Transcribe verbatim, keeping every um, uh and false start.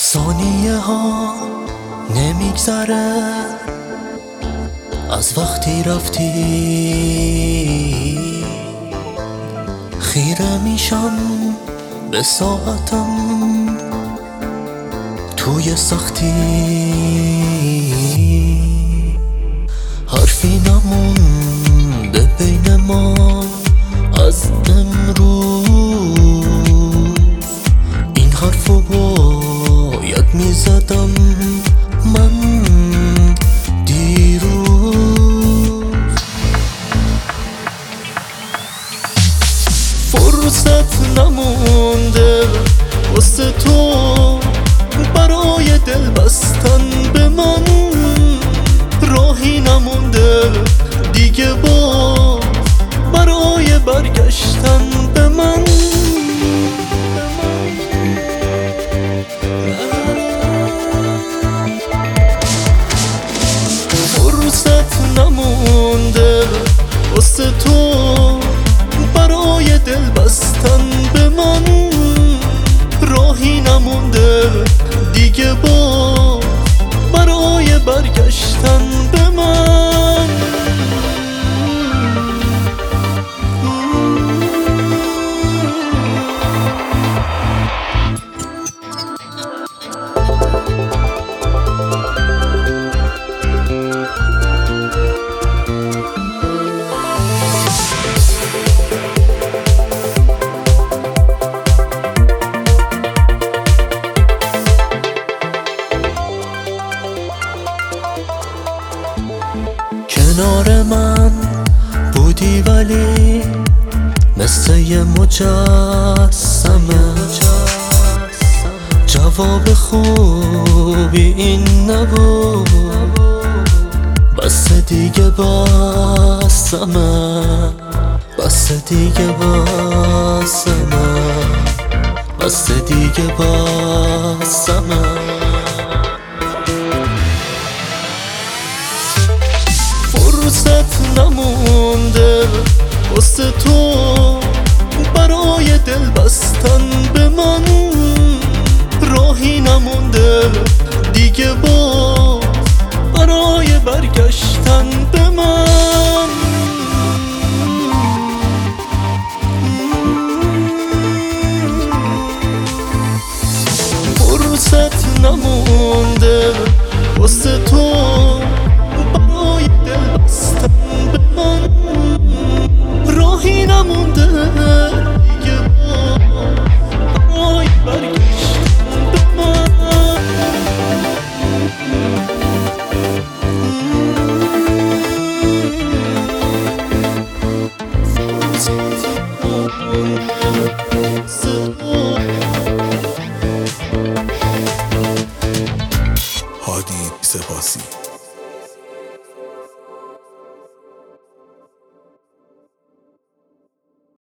ثانیه ها نمیگذره از وقتی رفتی، خیره میشم به ساعتم توی سختی. حرفی نمونده بین ما از امروز، این حرفو باید میزدم من دیروز. فرصت نمونده واسه تو برای دل بستن به من، راهی نمونده دیگه با برای برگشتن به من. فرصت نمونده واسه تو برای دل بستن به من، راهی نمونده دیگه با برای برگشتن به من. کنار من بودی ولی مثل یه مجسمه، جواب خوبی این نبود، بس دیگه بسمه، بس دیگه بسمه، بس دیگه بسمه. فرصت نمونده واسه تو برای دل بستن به من، راهی نمونده دیگه با برای برگشتن به من. فرصت نمونده واسه تو برای دل بستن به من، راهی نمونده دیگه با برای برگشتن به من. هادی سپاسی.